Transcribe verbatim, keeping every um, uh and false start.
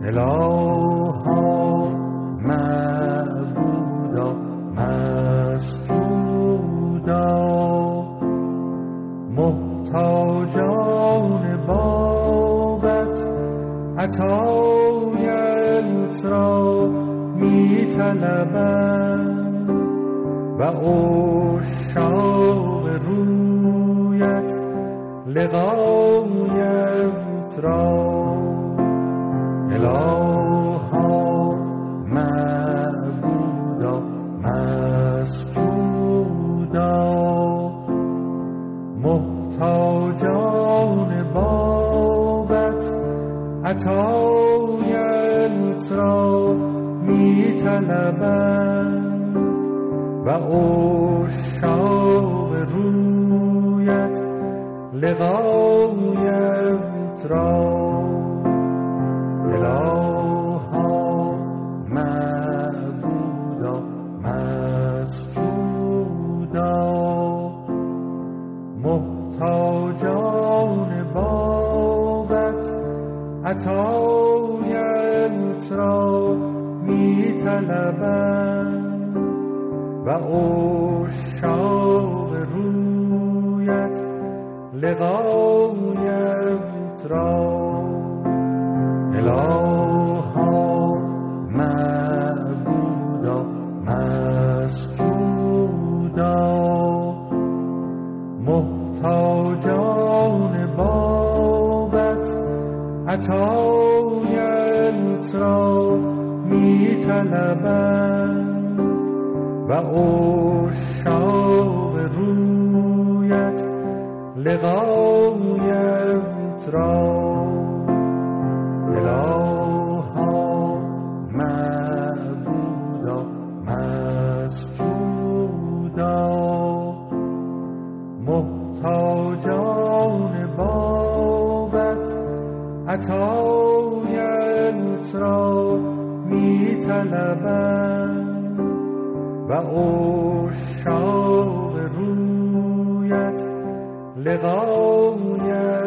الها معبودا مسجودا محتاجان بابت عطایت را می طلبند و عشاق رویت لقایت را. الها معبودا مسجودا محتاجان بابت عطایت را می طلبند و عشاق رویت لقایت را. الها معبودا مسجودا محتاجان بابت عطایت را می طلبند و عشاق رویت لقایت را. الها معبودا مسجودا محتاجان بابت عطایت را می طلبند و عشاق رویت لقایت را. الها معبودا مسجودا محتاجان بابت عطایت را می طلبند و عشاق رویت لقایت